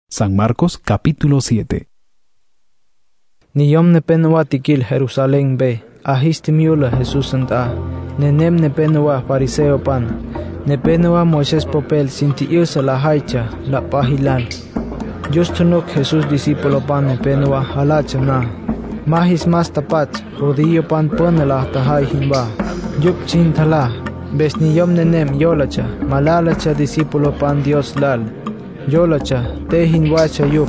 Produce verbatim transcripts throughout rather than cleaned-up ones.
San Marcos capítulo siete. Niyom nepenwa tikil Jerusalén be, ahistimiula Jesús anta, nenem nepenwa fariseo pan, nepenwa Moisés popel sintiusa la haicha, la pahilal. Justunuk Jesús discípulo pan nepenwa halacha na, mahis mas tapat, judío pan ponela tahai himba, yup chintala, bes niyom nenem yolacha, malalacha discípulo pan Dios lal. Yolacha, tehin wacha yup.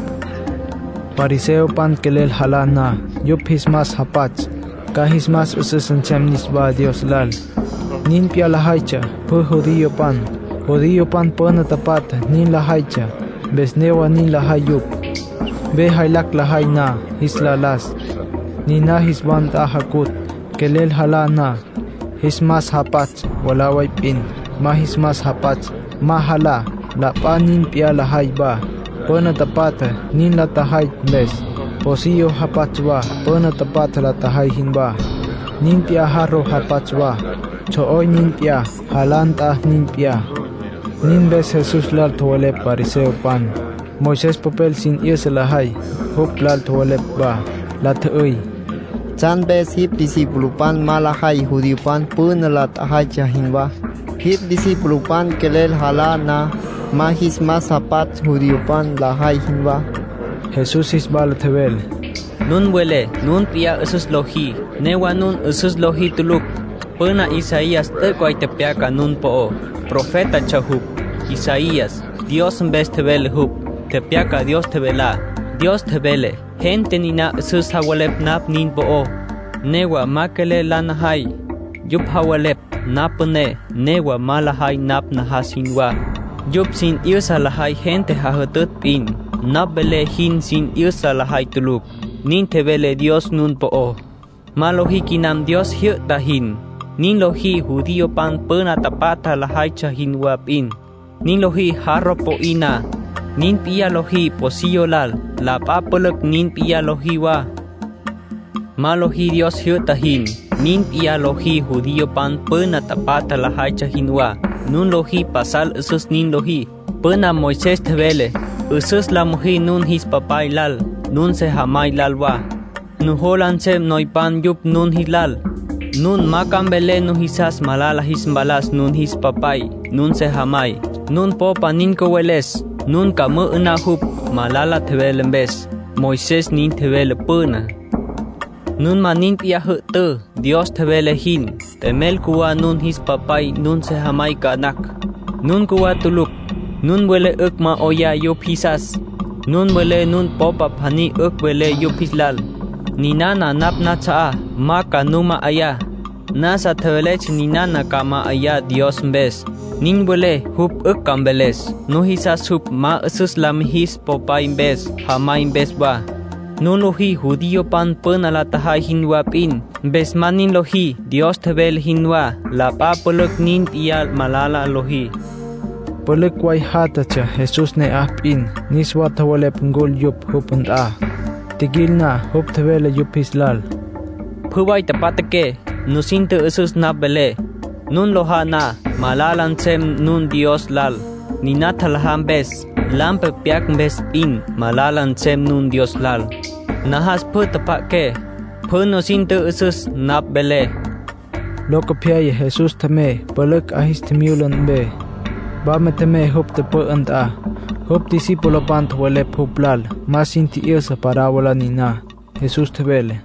Fariseo pan kelel halana, yup hismas hapach, kahismas ususanchem nisba Dios lal. Nin pia la haicha, pu judío pan, judío pan pona tapata, nin la haicha, besnewa nin la hayup. Be hailak la haina, hisla las. Nina hisban ta hakut, kelel halana, hismas hapach, walaway pin, ma hismas hapach, ma hala. La pa nin pia la hay ba, pona tapata, nin la tahay les, posillo hapachwa, pona tapata la tahay hinba, nin pia harro hapachwa, chooy nin pia, halanta nin pia, nin bes Jesús lal tuwalep pariseo pan, Moisés popel sin irse la hay, hup lal tuwalep ba, la tuoy. Chan bes hip discípulo pan malahay judío pan puna la tahay hinba, hip discípulo pan kelel halana, mahis mas hapat judío pan la hay hinba. Jesús isbal tebel. Nun wele, nun pia usus lohi, newa nun usus lohi tuluk. Puna Isaías tekway tepiaka nun po, profeta chahup. Isaías, Dios mbes tebel hup, tepiaka Dios tebela, Dios tebele. Gente nina usus hawalep nap nin po, newa makele lanahay, yup hawalep napune, newa malahay nap nahas hinwa. Yup sin irsa lahay gente hahutut pin, nabele hin sin irsa lahay tuluk, nin tebele Dios nun po. Malohi kinam Dios hiut dahin, nin lohi judío pan pena tapata lahay chahin wapin, nin lohi harro po ina, nin pia lohi posillo lal, la papaluk nin pia lohi wa. Malohi Dios hiut dahin, nin pia lohi judío pan pena tapata lahay chahin wa. Nun lohi pasal usus nin lohi, pena Moisés tebele, usus la muhi nun his papay lal, nun se hamay lalwa. Nuholan se noipan yup nun hilal, nun makambele nu hisas malala his balas nun his papay, nun se hamay, nun popa nin koweles, nun kamu unahup, malala tebele mbes, Moisés nin tebele pena. Nun manin pia hute, Dios tebele hin, temel kuwa nun his papay nun se hamay kanak. Nun kuwa tuluk, nun wele ukma oya yup hisas, nun wele nun popa pani uk wele yup hislal. Ninana nap na tsaa, ma kanuma aya, nasa tebelech ninana kama aya Dios mbes. Nin wele hup uk kambeles, nu hisas hup ma usus lam his popay mbes, hamay mbes ba. Nun lohi judío pan pena la tahay hinwa pin, bes manin lohi, Dios tebel hinwa, la pa puluk nin pia malala lohi. Puluk way hatacha, Jesús ne ah pin, niswa tawalep ngul yup hupant ah. Tigil na, hup tebele yup hislal. Puway tapatake, nusinte usus na bele, nun loha na, malalan sem nun Dios lal, ninatalahan bes. Lampe piak mbes pin, malalan sem nun Dios lal. Nahas pu tapak ke, pu no sinte usus nap bele. Loko piaye Jesús tame, peluk ahis temiulan be. Bame tame hup te pu anta, hup discípulo pan tuwalep hup lal, mas sinti irsa parawala nina, Jesús tebele.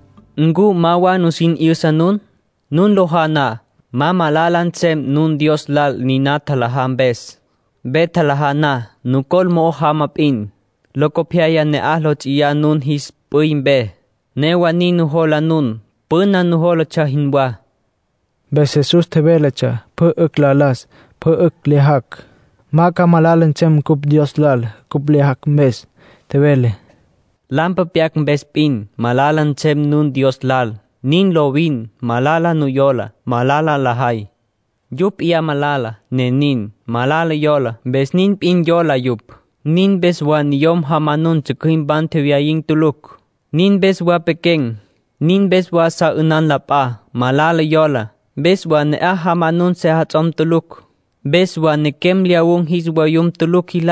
Ngu mawa nusin irsa nun, nun lohana, ma malalan sem nun Dios lal nina talahan bes. Betalahana, nukol mo hamapin. Loko piaya ne ahloch iya nun his puimbe. Newa ni nuhola nun, puna nuhola chahinwa. Bes Jesús tebelecha, pu uk lalas, pu uk lehak. Maka malalan chem kup Dios lal, kup lehak mbes, tebele. Lampa piak mbes pin, malalan chem nun Dios lal. Nin lowin, malala nuyola, malala lahay. Yup iya malala, nenin, malala yola, bes nin pin yola yup. Nin bes wa niyom hamanun tsukuin ban tewiaying tuluk. Nin bes wa pekeng, nin bes wa sa unan lapa, malala yola. Bes wa ne ah hamanun se hatom tuluk. Bes wa ne kem liawung his wa yum tuluk hilal.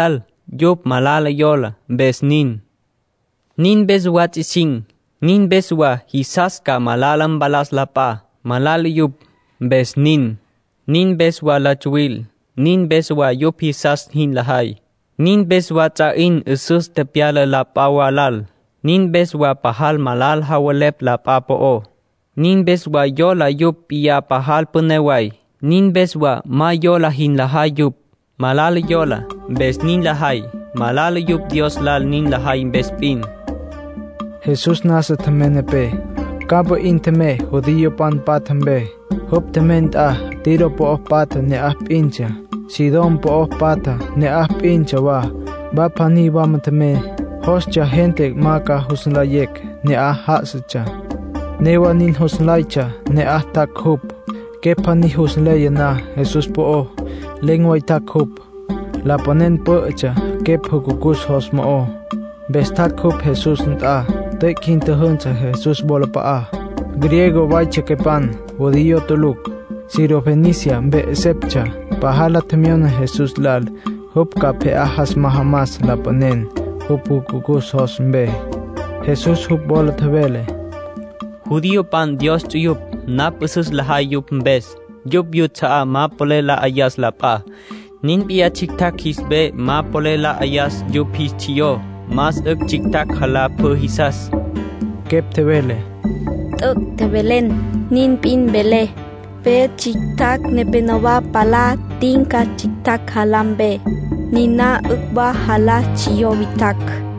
yup malala yola bes nin. Nin beswa tising, nin beswa hisaska malalam balas lapa, malala yup bes nin. Nin beswa lachuil, nin beswa yup hisas hin lahay. Nin beswa tain usus tepiala lapa walal. Nin beswa pahal malal hawalep lapa po. Nin beswa yola yup iya pahal puneway. Nin beswa ma yola hin lahay yup. Malala yola bes nin lahay. Malala yup Dios lal nin lahay bespin. Jesús nasa temenepe. Kabo inteme judío pan patambe. Hop tement ah tiro po of pata ne ah pincha. Sidon po of pata ne ah pincha wa. Ba pani ba matame. Hoscha gente maka huslayek ne ah hascha. Newa nin huslaycha ne ah tak hup. Que pani huslaya na Jesús po o. Lengway tak hup. La ponen pocha que hukukus hosmo o. Bestak hup Jesús nta. Te quinta huncha Jesús bola pa a. Griego vaicha que pan. Judío tuluk. Sirofenicia be sepcha. Pahala temiona Jesús lal. Hup ka pe ahas mahamas la ponen. Hup hukukus hosmbe. Jesús hup bola tabele. Judío pan Dios tuyup. Nap usus lahay yup mbes. Yup yut saa ma pole la ayas la pa. Nin pia chiktak hisbe ma pole la ayas yup his chiyo. Mas uk chiktak hala pu hisas. Kep tebele. Tuk tebelen. Nin pin bele. Pe chiktak nepenova pala tinka chiktak halambe. Nina ukba hala chiyo vitak.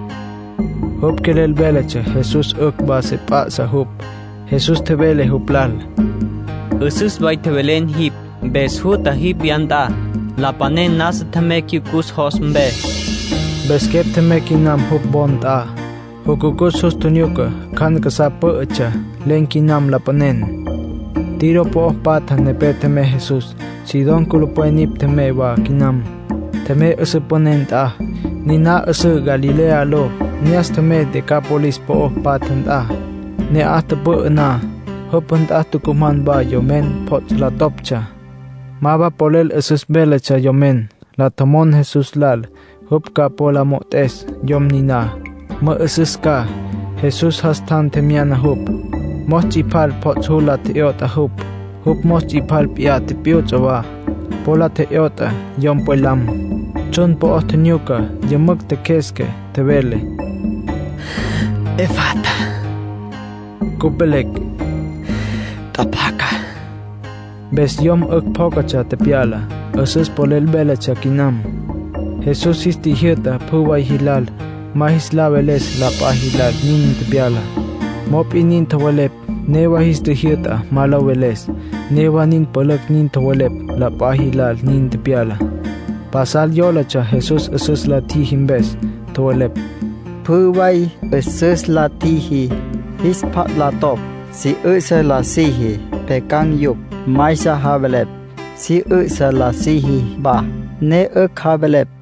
Hup kelel belecha Jesús ukba se pa sa hup. Jesús tebele huplal. Usus bay tebelen hip. Bes huta hip yanda. La panen nas tamek yukus hosmbe. Bes kep tamek inam hup bond a. Hukukus hustonyuka kan kasa pocha. Lenki nam la panen. Tiro po pata ne pe teme Jesús. Sidon kulupoenip teme wa kinam. Teme usu ponent a. Nina usu Galilea lo. Nias teme Decapolis po patan a. Ne ahta po na. Hupant ahtu kuman ba yomen pot la topcha. Maba polel esus belecha yomen. La tomon Jesús lal. Hupka pola motes yom nina. Ma esus ka. Jesús hastan temiana hup. Mochi pal pot hula te iota hup. Hup mochi pal pia te piuchawa. Pola te iota yom polam. Chon po otenyuka yamuk te keske te vele. Efata. Kupelek. Tapaka. Bes yom uk pokacha te piala. Esus polel belecha kinam. Jesús isti hieta puway hilal. Mahis laveles la pa hilal nin te piala. Mop inin tawalep. Newa histi hieta malaweles. Newa nin polak nin tawalep la pa hilal nin te piala. Pasal yolacha Jesús esus la tihimbes tawalep. Puway esus la tihi. His pat la top. Si usa la sihi. Pekang yup. Maisa havelep. Si usa la sihi ba. Ne uk havelep.